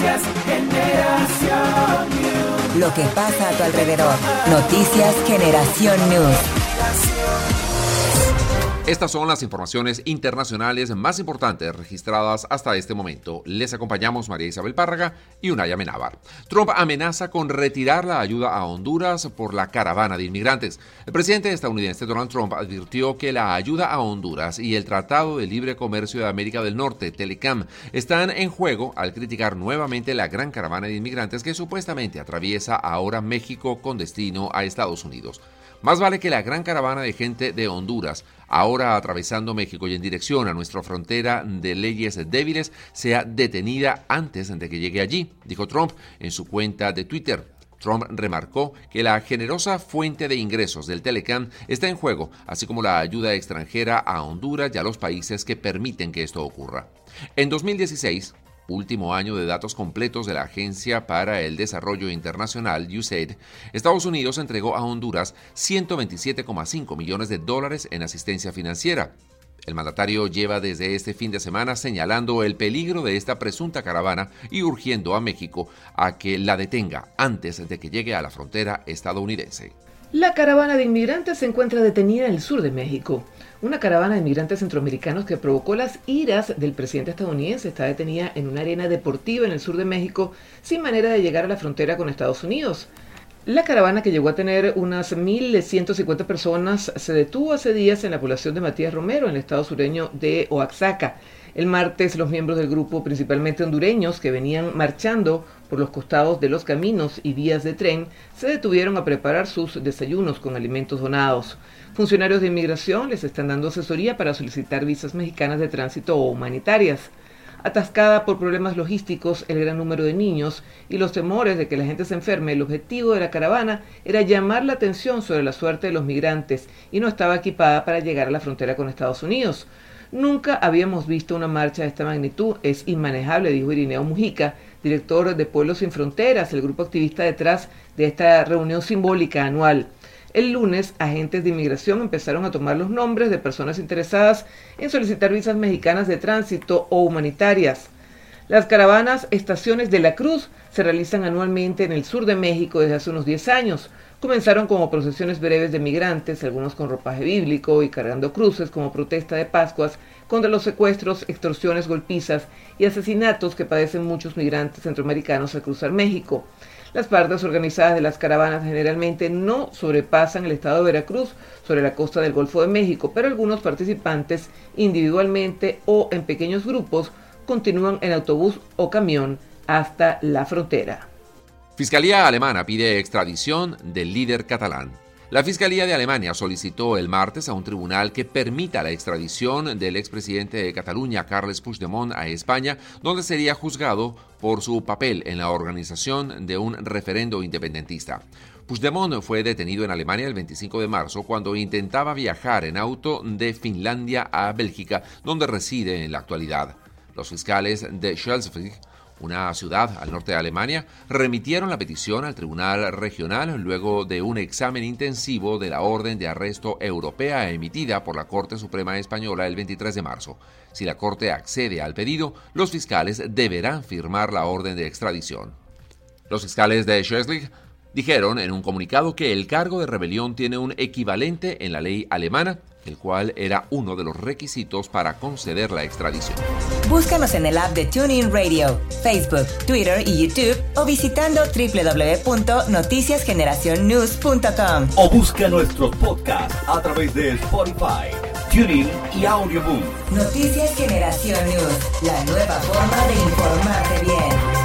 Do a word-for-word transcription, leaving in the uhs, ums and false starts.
Noticias Generación News. Lo que pasa a tu alrededor. Noticias Generación News. Estas son las informaciones internacionales más importantes registradas hasta este momento. Les acompañamos María Isabel Párraga y Unaya Menábar. Trump amenaza con retirar la ayuda a Honduras por la caravana de inmigrantes. El presidente estadounidense Donald Trump advirtió que la ayuda a Honduras y el Tratado de Libre Comercio de América del Norte, TELECAM, están en juego al criticar nuevamente la gran caravana de inmigrantes que supuestamente atraviesa ahora México con destino a Estados Unidos. Más vale que la gran caravana de gente de Honduras, ahora atravesando México y en dirección a nuestra frontera de leyes débiles, sea detenida antes de que llegue allí, dijo Trump en su cuenta de Twitter. Trump remarcó que la generosa fuente de ingresos del TELECAM está en juego, así como la ayuda extranjera a Honduras y a los países que permiten que esto ocurra. En dos mil dieciséis, último año de datos completos de la Agencia para el Desarrollo Internacional, U S A I D, Estados Unidos entregó a Honduras ciento veintisiete coma cinco millones de dólares en asistencia financiera. El mandatario lleva desde este fin de semana señalando el peligro de esta presunta caravana y urgiendo a México a que la detenga antes de que llegue a la frontera estadounidense. La caravana de inmigrantes se encuentra detenida en el sur de México. Una caravana de inmigrantes centroamericanos que provocó las iras del presidente estadounidense está detenida en una arena deportiva en el sur de México sin manera de llegar a la frontera con Estados Unidos. La caravana, que llegó a tener unas mil ciento cincuenta personas, se detuvo hace días en la población de Matías Romero, en el estado sureño de Oaxaca. El martes, los miembros del grupo, principalmente hondureños, que venían marchando por los costados de los caminos y vías de tren, se detuvieron a preparar sus desayunos con alimentos donados. Funcionarios de inmigración les están dando asesoría para solicitar visas mexicanas de tránsito o humanitarias. Atascada por problemas logísticos, el gran número de niños y los temores de que la gente se enferme, el objetivo de la caravana era llamar la atención sobre la suerte de los migrantes y no estaba equipada para llegar a la frontera con Estados Unidos. Nunca habíamos visto una marcha de esta magnitud, es inmanejable, dijo Irineo Mujica, director de Pueblos Sin Fronteras, el grupo activista detrás de esta reunión simbólica anual. El lunes, agentes de inmigración empezaron a tomar los nombres de personas interesadas en solicitar visas mexicanas de tránsito o humanitarias. Las caravanas Estaciones de la Cruz se realizan anualmente en el sur de México desde hace unos diez años. Comenzaron como procesiones breves de migrantes, algunos con ropaje bíblico y cargando cruces como protesta de Pascuas contra los secuestros, extorsiones, golpizas y asesinatos que padecen muchos migrantes centroamericanos al cruzar México. Las partes organizadas de las caravanas generalmente no sobrepasan el estado de Veracruz sobre la costa del Golfo de México, pero algunos participantes individualmente o en pequeños grupos continúan en autobús o camión hasta la frontera. Fiscalía alemana pide extradición del líder catalán. La Fiscalía de Alemania solicitó el martes a un tribunal que permita la extradición del expresidente de Cataluña, Carles Puigdemont, a España, donde sería juzgado por su papel en la organización de un referendo independentista. Puigdemont fue detenido en Alemania el veinticinco de marzo cuando intentaba viajar en auto de Finlandia a Bélgica, donde reside en la actualidad. Los fiscales de Schleswig, una ciudad al norte de Alemania, remitieron la petición al Tribunal Regional luego de un examen intensivo de la orden de arresto europea emitida por la Corte Suprema Española el veintitrés de marzo. Si la Corte accede al pedido, los fiscales deberán firmar la orden de extradición. Los fiscales de Schleswig dijeron en un comunicado que el cargo de rebelión tiene un equivalente en la ley alemana, el cual era uno de los requisitos para conceder la extradición. Búscanos en el app de TuneIn Radio, Facebook, Twitter y YouTube o visitando doble u doble u doble u punto noticias generación news punto com. O busca nuestros podcasts a través de Spotify, TuneIn y Audioboom. Noticias Generación News, la nueva forma de informarte bien.